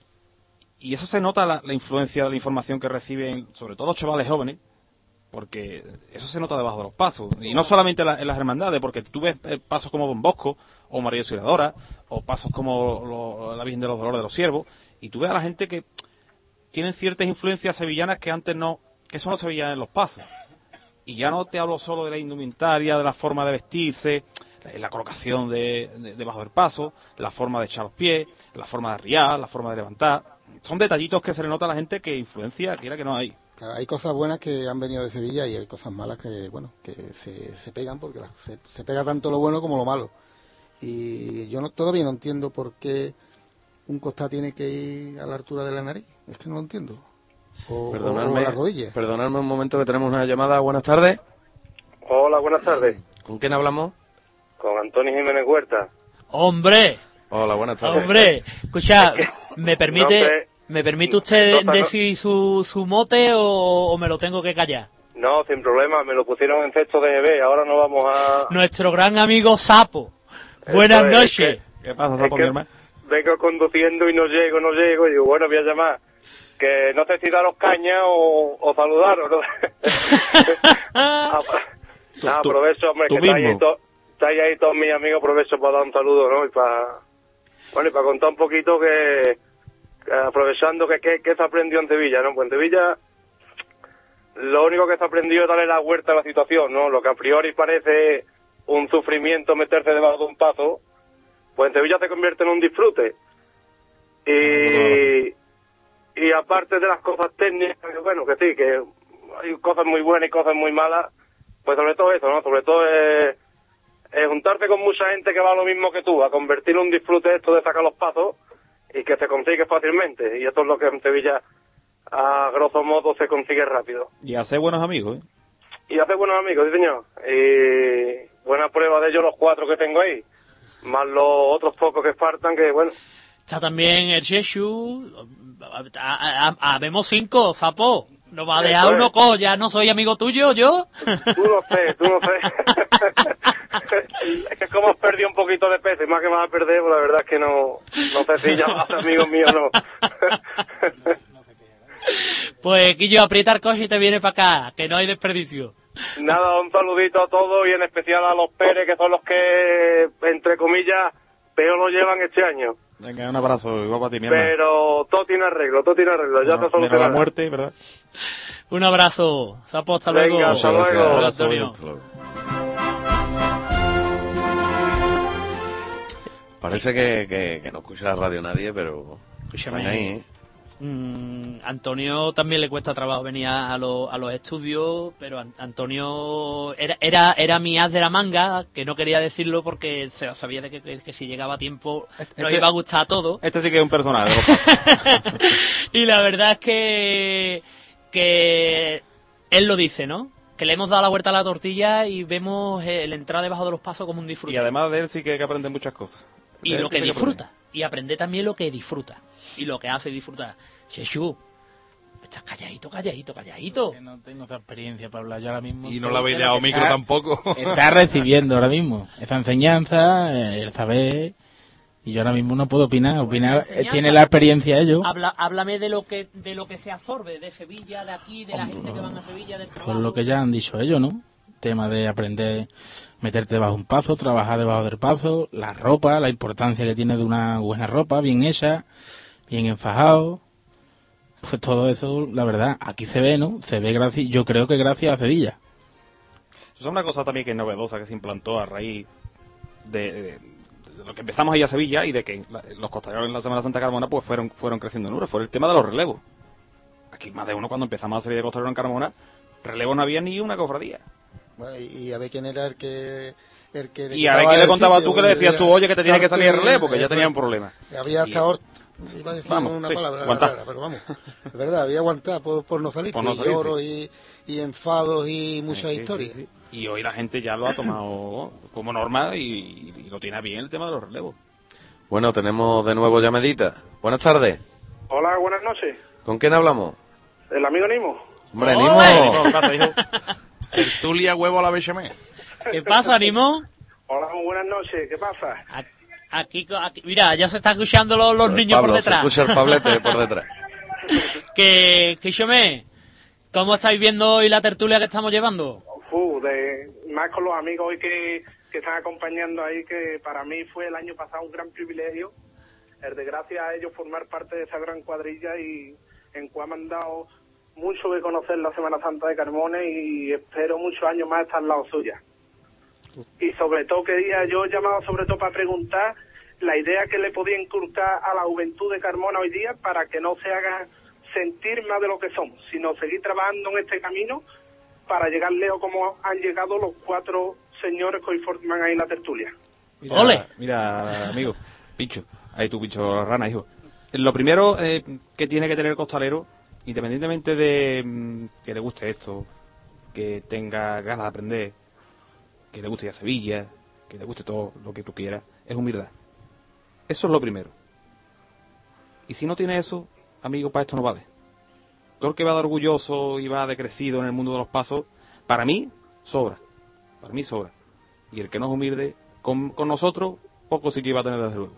Y eso se nota la influencia de la información que reciben, sobre todo los chavales jóvenes, porque eso se nota debajo de los pasos. Y no solamente en las hermandades, porque tú ves pasos como Don Bosco, o María Auxiliadora, o pasos como la Virgen de los Dolores de los Siervos, y tú ves a la gente que tienen ciertas influencias sevillanas que antes no, que eso no se veía en los pasos. Y ya no te hablo solo de la indumentaria, de la forma de vestirse, la colocación debajo del paso, la forma de echar los pies, la forma de arriar, la forma de levantar. Son detallitos que se le nota a la gente que influencia, quiera que no hay. Claro, hay cosas buenas que han venido de Sevilla y hay cosas malas que, bueno, que se pegan porque se pega tanto lo bueno como lo malo. Y yo todavía no entiendo por qué un costal tiene que ir a la altura de la nariz. Es que no lo entiendo. O a la rodilla. Perdonadme un momento que tenemos una llamada. Buenas tardes. Hola, buenas tardes. ¿Con quién hablamos? Con Antonio Jiménez Huerta. ¡Hombre! Hola, buenas tardes. ¡Hombre! Escucha, ¿me permite usted decir su mote o me lo tengo que callar? No, sin problema, me lo pusieron en sexto de GB, ahora no vamos a... Nuestro gran amigo Sapo. Buenas noches. ¿Qué pasa, Sapo, mi hermano? Vengo conduciendo y no llego, y digo, bueno, voy a llamar. Que no sé si daros caña o saludaros, ¿no? Aprovecho, hombre, que estáis ahí todos mis amigos, aprovecho para dar un saludo, ¿no? Y para contar un poquito que aprovechando que se aprendió en Sevilla, ¿no? Pues en Sevilla lo único que se aprendió es darle la vuelta a la situación, ¿no? Lo que a priori parece un sufrimiento meterse debajo de un paso, pues en Sevilla se convierte en un disfrute. Y aparte de las cosas técnicas, bueno, que sí, que hay cosas muy buenas y cosas muy malas, pues sobre todo eso, ¿no? Sobre todo es juntarte con mucha gente que va a lo mismo que tú, a convertir un disfrute esto de sacar los pasos y que se consigue fácilmente. Y esto es lo que en Sevilla, a grosso modo, se consigue rápido. Y hacer buenos amigos, ¿eh? Y hacer buenos amigos, sí señor. Y buena prueba de ellos los 4 que tengo ahí, más los otros pocos que faltan, que bueno. Está también el Sheshu. Habemos 5, Sapo. ¿No va a dejar uno? Ya no soy amigo tuyo, yo. Tú no sé. Es que como has perdido un poquito de peso, y más que vas a perder, pues la verdad es que no sé si llamas amigos míos o no. Pues, Quillo, aprieta el coche y te viene para acá, que no hay desperdicio. Nada, un saludito a todos y en especial a los Pérez, que son los que, entre comillas, peor lo llevan este año. Venga, un abrazo, igual para ti, mi hermano. Pero todo tiene arreglo, ya se soluciona. Menos la muerte, ¿verdad? Un abrazo, Zapo, hasta luego. Venga, hasta luego. Hola, Abrazo, Antonio. hasta luego. Parece que no escucha la radio nadie, pero Escúchame. están ahí, ¿eh? Antonio también le cuesta trabajo venir a los estudios, pero Antonio era mi as de la manga, que no quería decirlo porque sabía de que si llegaba a tiempo nos iba a gustar a todos. Este sí que es un personaje de los pasos. Y la verdad es que él lo dice, ¿no? Que le hemos dado la vuelta a la tortilla y vemos el entrar debajo de los pasos como un disfrute. Y además de él sí que hay que aprender muchas cosas. Y De lo él que sí disfruta. Y aprender también lo que disfruta. Y lo que hace disfrutar. Chechu, estás calladito. Que no tengo esa experiencia para hablar yo ahora mismo. Y no la habéis dado micro tampoco. Está recibiendo ahora mismo esa enseñanza, el saber. Y yo ahora mismo no puedo opinar. Tiene la experiencia ellos. Háblame de lo que se absorbe de Sevilla, de aquí, de la gente que van a Sevilla, del trabajo. Por lo que ya han dicho ellos, ¿no? Tema de aprender, meterte debajo de un paso, trabajar debajo del paso, la ropa, la importancia que tiene de una buena ropa, bien hecha, bien enfajado. Pues todo eso, la verdad, aquí se ve, ¿no? Se ve gracias, yo creo que gracias a Sevilla. Eso es una cosa también que es novedosa, que se implantó a raíz de lo que empezamos ahí a Sevilla y de que los costaleros en la Semana Santa de Carmona pues fueron creciendo en número. Fue el tema de los relevos. Aquí más de uno, cuando empezamos a salir de costaleros en Carmona, relevos no había ni una cofradía. Bueno, y a ver quién era el que y a ver quién le contaba tú que le decías tú, oye, que te tienes que salir de relevo, porque ya tenían un problema. Había hasta iba a decir una palabra rara, pero vamos, es verdad, había aguantado por no salir, lloros y enfados y muchas historias. Sí. Y hoy la gente ya lo ha tomado como norma y lo tiene bien el tema de los relevos. Bueno, tenemos de nuevo llamadita. Buenas tardes. Hola, buenas noches. ¿Con quién hablamos? El amigo Nimo. Hombre, Nimo. Tertulia, huevo a la bechamel. ¿Qué pasa, Nimo? Hola, muy buenas noches. ¿Qué pasa? Aquí, mira, ya se están escuchando los niños Pablo, por detrás. Se escucha el Pablete por detrás. que ¿cómo estáis viendo hoy la tertulia que estamos llevando? Más con los amigos hoy que están acompañando ahí, que para mí fue el año pasado un gran privilegio, el de gracias a ellos formar parte de esa gran cuadrilla y en cual me han dado mucho que conocer la Semana Santa de Carmona y espero muchos años más estar al lado suya. Y sobre todo yo he llamado sobre todo para preguntar la idea que le podía inculcar a la juventud de Carmona hoy día para que no se haga sentir más de lo que somos, sino seguir trabajando en este camino para llegar lejos como han llegado los 4 señores que hoy forman ahí la tertulia. Mira, amigo, Pincho, ahí tu Pincho Rana, hijo. Lo primero que tiene que tener el costalero, independientemente de que le guste esto, que tenga ganas de aprender, que le guste ir a Sevilla, que le guste todo lo que tú quieras, es humildad. Eso es lo primero. Y si no tiene eso, amigo, para esto no vale. Todo el que va de orgulloso y va decrecido en el mundo de los pasos, para mí, sobra. Para mí sobra. Y el que no es humilde, con nosotros, poco sí que iba a tener desde luego.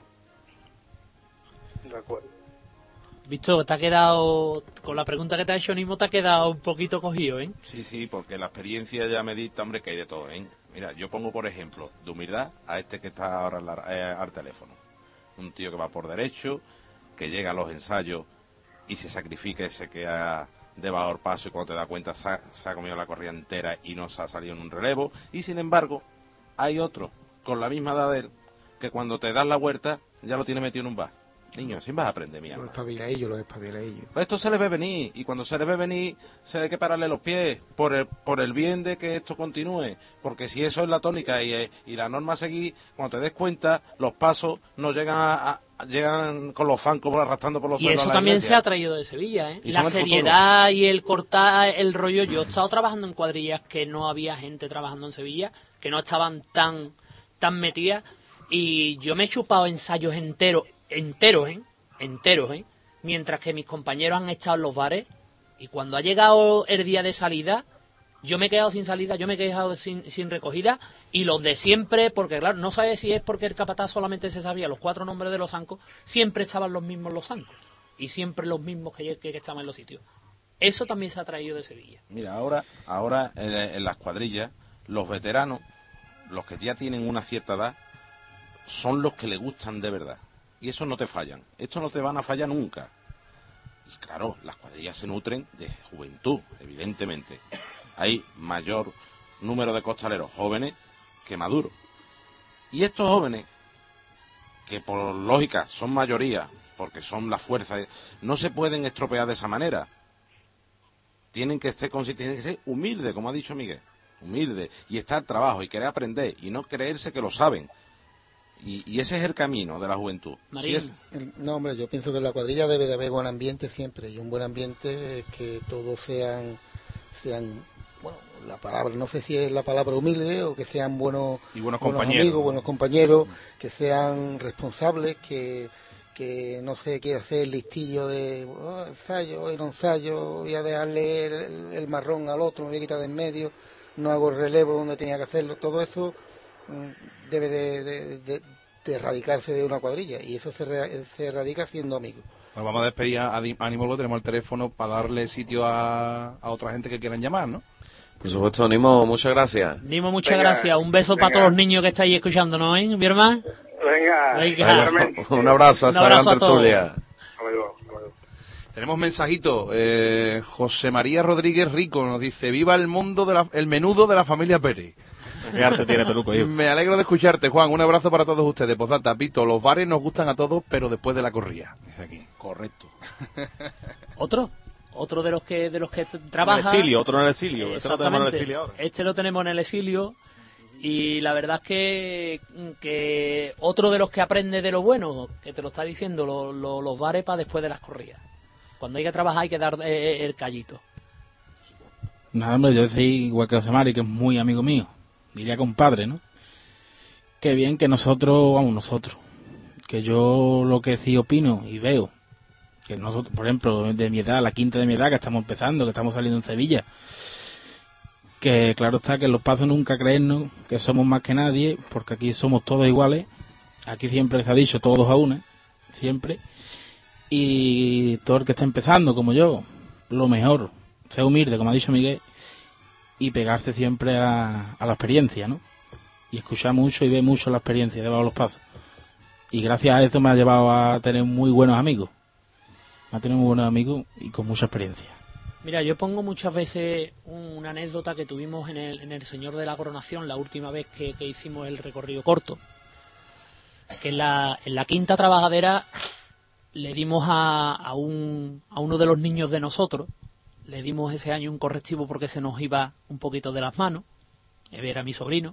De acuerdo. Visto, te ha quedado, con la pregunta que te ha hecho Nimo, te ha quedado un poquito cogido, ¿eh? Sí, porque la experiencia ya me dicta, hombre, que hay de todo, ¿eh? Mira, yo pongo, por ejemplo, de humildad a este que está ahora al teléfono. Un tío que va por derecho, que llega a los ensayos y se sacrifica y se queda debajo del paso y cuando te das cuenta se ha comido la corrida entera y no se ha salido en un relevo. Y sin embargo, hay otro con la misma edad de él que cuando te das la vuelta ya lo tiene metido en un bar. Niño, sin vas a aprender, mi alma. Lo espabila ellos. Pues esto se les ve venir, y cuando se les ve venir, se hay que pararle los pies, por el bien de que esto continúe, porque si eso es la tónica y la norma a seguir, cuando te des cuenta, los pasos no llegan con los zancos arrastrando por los suelos. Y eso también se ha traído de Sevilla, ¿eh? La seriedad y el cortar el rollo. Yo he estado trabajando en cuadrillas que no había gente trabajando en Sevilla, que no estaban tan metidas, y yo me he chupado ensayos enteros, mientras que mis compañeros han estado en los bares, y cuando ha llegado el día de salida, Yo me he quedado sin salida, yo me he quedado sin recogida, y los de siempre, porque claro, no sabes si es porque el capataz solamente se sabía los 4 nombres de los zancos, siempre estaban los mismos los zancos, y siempre los mismos que estaban en los sitios. Eso también se ha traído de Sevilla. Mira, ahora en las cuadrillas, los veteranos, los que ya tienen una cierta edad, son los que le gustan de verdad. Y eso no te fallan. Estos no te van a fallar nunca. Y claro, las cuadrillas se nutren de juventud, evidentemente. Hay mayor número de costaleros jóvenes que maduros. Y estos jóvenes, que por lógica son mayoría, porque son la fuerza, no se pueden estropear de esa manera. Tienen que ser humildes, como ha dicho Miguel. Humildes. Y estar al trabajo y querer aprender y no creerse que lo saben. Y ese es el camino de la juventud. Sí, no, hombre, yo pienso que en la cuadrilla debe de haber buen ambiente siempre, y un buen ambiente es que todos sean, bueno, la palabra, no sé si es la palabra humilde, o que sean buenos compañeros, amigos, buenos compañeros, que sean responsables, que no se quiera hacer el listillo de ensayo, hoy no ensayo, voy a dejarle el marrón al otro, me voy a quitar de en medio, no hago el relevo donde tenía que hacerlo. Todo eso debe de erradicarse de una cuadrilla, y eso se erradica siendo amigos. Bueno, vamos a despedir a Ánimo, lo tenemos el teléfono para darle sitio a otra gente que quieran llamar, ¿no? Por supuesto, Nimo, muchas gracias. Nimo, muchas gracias. Un beso para todos los niños que estáis escuchándonos, ¿eh, mi hermano? Venga. Un abrazo a esa gran tertulia. Tenemos mensajito. José María Rodríguez Rico nos dice: viva el menudo de la familia Pérez. ¿Qué arte tiene Peluco, hijo? Me alegro de escucharte, Juan. Un abrazo para todos ustedes. Postdata, Pito, los bares nos gustan a todos, pero después de la corrida. Dice aquí. Correcto. Otro de los que trabaja. Otro en el exilio. Este lo tenemos en el exilio ahora. Este lo tenemos en el exilio. Y la verdad es que otro de los que aprende de lo bueno, que te lo está diciendo, los bares para después de las corridas. Cuando hay que trabajar hay que dar el callito. Nada, hombre, yo decía igual que José Mari, que es muy amigo mío. Diría compadre, ¿no? Qué bien que nosotros, que yo lo que sí opino y veo, que nosotros, por ejemplo, de mi edad, la quinta de mi edad, que estamos empezando, que estamos saliendo en Sevilla, que claro está que en los pasos nunca creernos que somos más que nadie, porque aquí somos todos iguales, aquí siempre se ha dicho todos a una, siempre, y todo el que está empezando, como yo, lo mejor, ser humilde, como ha dicho Miguel, y pegarse siempre a la experiencia, ¿no? Y escuchar mucho y ver mucho la experiencia debajo de los pasos. Y gracias a eso me ha llevado a tener muy buenos amigos. Y con mucha experiencia. Mira, yo pongo muchas veces una anécdota que tuvimos en el Señor de la Coronación, la última vez que hicimos el recorrido corto. Que en la quinta trabajadera le dimos a uno de los niños de nosotros, le dimos ese año un correctivo porque se nos iba un poquito de las manos. Era mi sobrino.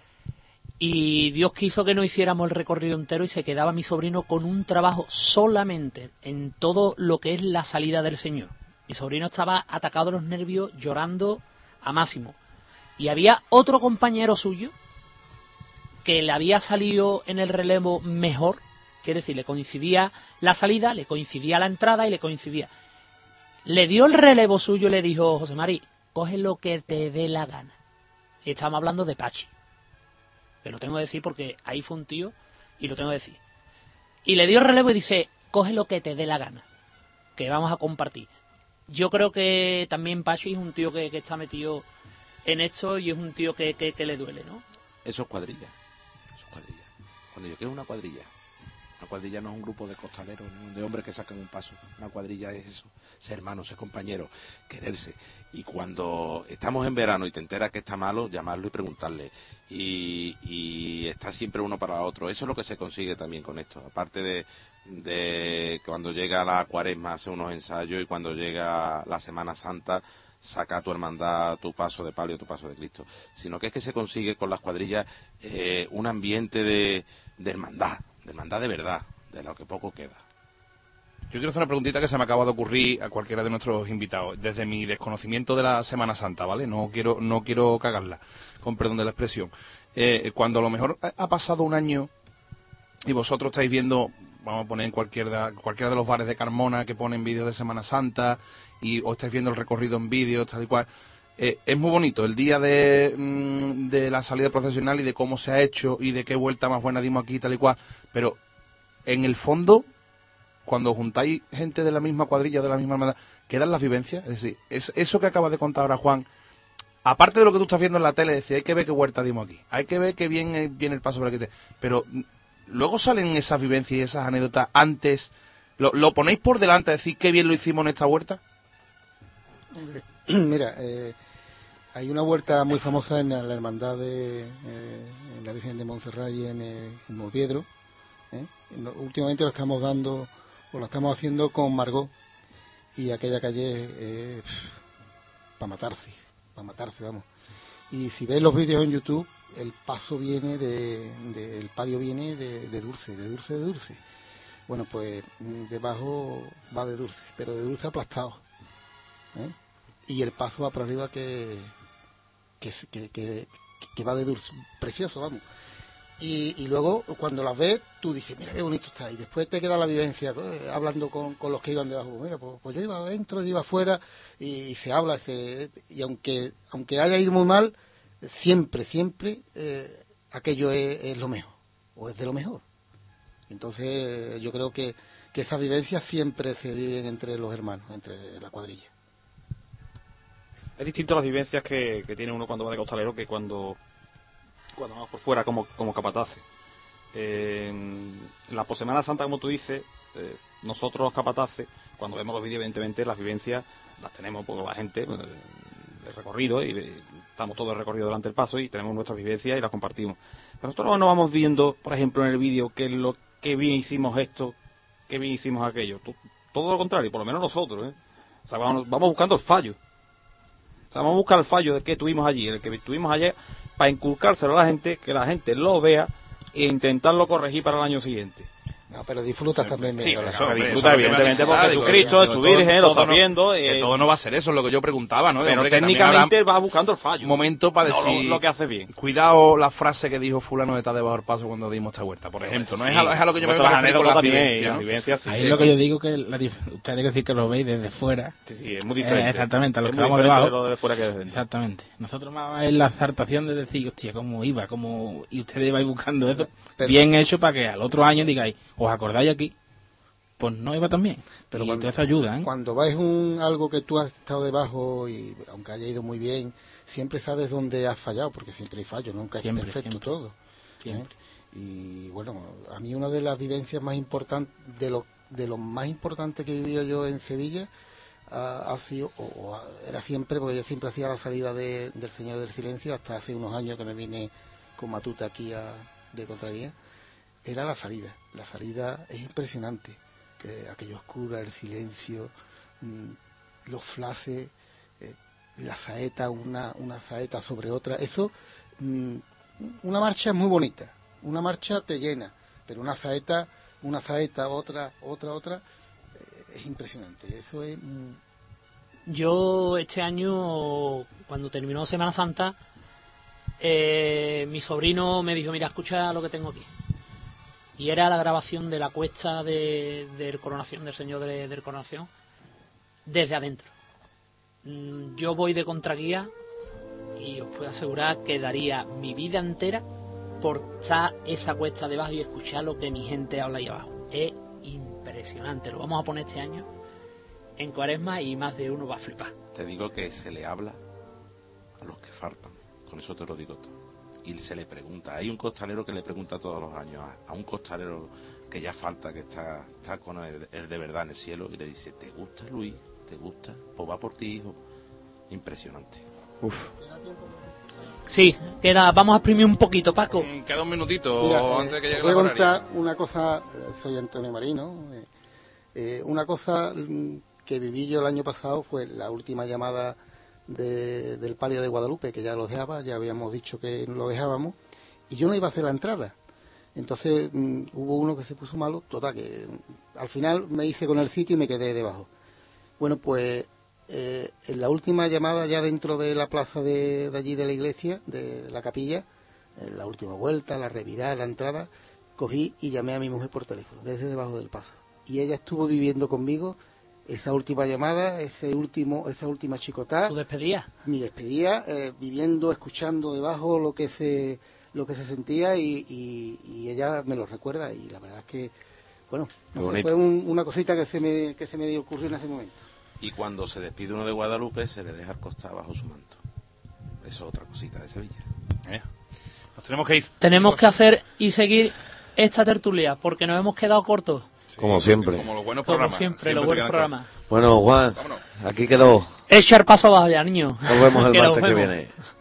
Y Dios quiso que no hiciéramos el recorrido entero y se quedaba mi sobrino con un trabajo solamente en todo lo que es la salida del Señor. Mi sobrino estaba atacado de los nervios, llorando a máximo. Y había otro compañero suyo que le había salido en el relevo mejor. Quiere decir, le coincidía la salida, le coincidía la entrada y le coincidía. Le dio el relevo suyo y le dijo: José Mari, coge lo que te dé la gana. Y estábamos hablando de Pachi. Pero lo tengo que decir porque ahí fue un tío y lo tengo que decir. Y le dio el relevo y dice: coge lo que te dé la gana, que vamos a compartir. Yo creo que también Pachi es un tío que está metido en esto y es un tío que le duele, ¿no? Eso es cuadrilla. Cuando yo quiero una cuadrilla no es un grupo de costaleros, de hombres que sacan un paso. Una cuadrilla es eso, ser hermanos, ser compañeros, quererse. Y cuando estamos en verano y te enteras que está malo, llamarlo y preguntarle. Y está siempre uno para otro. Eso es lo que se consigue también con esto. Aparte de cuando llega la Cuaresma hace unos ensayos, y cuando llega la Semana Santa saca tu hermandad, tu paso de palio, tu paso de Cristo. Sino que es que se consigue con las cuadrillas un ambiente de hermandad de verdad, de lo que poco queda. Yo quiero hacer una preguntita que se me acaba de ocurrir a cualquiera de nuestros invitados, desde mi desconocimiento de la Semana Santa, ¿vale? No quiero cagarla, con perdón de la expresión. Cuando a lo mejor ha pasado un año y vosotros estáis viendo, vamos a poner en cualquiera de los bares de Carmona que ponen vídeos de Semana Santa, o estáis viendo el recorrido en vídeo, tal y cual, es muy bonito el día de la salida procesional y de cómo se ha hecho y de qué vuelta más buena dimos aquí, tal y cual, pero en el fondo, cuando juntáis gente de la misma cuadrilla, de la misma hermandad, quedan las vivencias. Es decir, eso que acaba de contar ahora Juan, aparte de lo que tú estás viendo en la tele, decir, hay que ver qué vuelta dimos aquí, hay que ver qué bien viene el paso para que esté, pero luego salen esas vivencias y esas anécdotas antes, ¿lo ponéis por delante a decir qué bien lo hicimos en esta vuelta? Mira, hay una vuelta muy famosa en la hermandad de en la Virgen de Montserrat y en Molviedro. Últimamente lo estamos dando, o lo estamos haciendo con Margot, y aquella calle para matarse, vamos. Y si ves los vídeos en YouTube, el paso viene el palio viene de Dulce. Bueno, pues debajo va de Dulce, pero de Dulce aplastado. Y el paso va para arriba que va de Dulce, precioso, vamos. Y luego cuando las ves tú dices, mira qué bonito está, y después te queda la vivencia hablando con los que iban debajo. Mira, pues yo iba adentro, yo iba afuera, y se habla, y aunque haya ido muy mal, siempre aquello es lo mejor, o es de lo mejor. Entonces yo creo que esas vivencias siempre se viven entre los hermanos, entre la cuadrilla. Es distinto las vivencias que tiene uno cuando va de costalero que cuando vamos por fuera como capataces. La Semana Santa, como tú dices, nosotros los capataces, cuando vemos los vídeos, evidentemente las vivencias las tenemos por la gente, el recorrido, y estamos todos recorrido delante del paso y tenemos nuestras vivencias y las compartimos. Pero nosotros no vamos viendo, por ejemplo, en el vídeo que bien hicimos esto, que bien hicimos aquello. Todo lo contrario, por lo menos nosotros, O sea, vamos buscando el fallo. O sea, vamos a buscar el fallo de que tuvimos allí, el que tuvimos ayer, para inculcárselo a la gente, que la gente lo vea e intentarlo corregir para el año siguiente. No, pero disfrutas también. Sí, claro, disfruta evidentemente porque es tu Cristo, es tu Virgen, lo estás viendo. Que todo no va a ser eso, es lo que yo preguntaba, ¿no? Pero técnicamente vas buscando el fallo. Momento para decir lo que hace bien. Cuidado la frase que dijo fulano de tal debajo del paso cuando dimos esta vuelta, por ejemplo. No es a lo que yo me refiero con la vivencia. Ahí es lo que yo digo, que usted hay que decir que lo veis desde fuera. Sí, es muy diferente. Exactamente, a los que vamos debajo. Exactamente. Nosotros más es la exaltación de decir, hostia, cómo iba, y ustedes vais buscando eso bien hecho para que al otro año digáis, ¿os acordáis aquí? Pues no iba tan bien. Pero cuando eso ayuda, Cuando vais algo que tú has estado debajo, y aunque haya ido muy bien, siempre sabes dónde has fallado, porque siempre hay fallos, nunca es perfecto todo. Siempre. Y bueno, a mí una de las vivencias más importantes, de lo más importante que he vivido yo en Sevilla, ha sido, era siempre, porque yo siempre hacía la salida del Señor del Silencio, hasta hace unos años que me vine con Matuta aquí de contraguía, era la salida. La salida es impresionante. Aquello oscuro, el silencio, los flashes, la saeta, una saeta sobre otra, eso, una marcha es muy bonita, una marcha te llena, pero una saeta, otra, es impresionante, eso es... Yo este año, cuando terminó Semana Santa, mi sobrino me dijo, mira, escucha lo que tengo aquí. Y era la grabación de la cuesta del Coronación, del Señor del Coronación, desde adentro. Yo voy de contraguía y os puedo asegurar que daría mi vida entera por estar esa cuesta debajo y escuchar lo que mi gente habla ahí abajo. Es impresionante. Lo vamos a poner este año en Cuaresma y más de uno va a flipar. Te digo que se le habla a los que faltan. Con eso te lo digo todo. Y se le pregunta, hay un costalero que le pregunta todos los años a un costalero que ya falta, que está con el de verdad en el cielo, y le dice, ¿te gusta, Luis? ¿Te gusta? Pues va por ti, hijo. Impresionante. Sí, vamos a exprimir un poquito, Paco. Queda un minutito. Mira, antes de que llegue voy a la contar una cosa, soy Antonio Marino, una cosa que viví yo el año pasado fue la última llamada del palio de Guadalupe, que ya lo dejaba, ya habíamos dicho que lo dejábamos, y yo no iba a hacer la entrada. Entonces hubo uno que se puso malo, total, que al final me hice con el sitio y me quedé debajo. Bueno, pues en la última llamada, ya dentro de la plaza de allí de la iglesia, de la capilla, en la última vuelta, la revirada, la entrada, cogí y llamé a mi mujer por teléfono, desde debajo del paso. Y ella estuvo viviendo conmigo esa última llamada, esa última chicotada. ¿Tu despedida? Mi despedida, viviendo, escuchando debajo lo que se sentía y ella me lo recuerda y la verdad es que, bueno, no sé, fue una cosita que se me ocurrió en ese momento. Y cuando se despide uno de Guadalupe se le deja el costal bajo su manto. Eso es otra cosita de Sevilla. Nos tenemos que ir. Tenemos que hacer y seguir esta tertulia porque nos hemos quedado cortos. Como siempre. Como los buenos Como programas. siempre, los buenos programas. Bueno, Juan, aquí quedó. Echar paso abajo ya, niño. Nos vemos el martes que viene.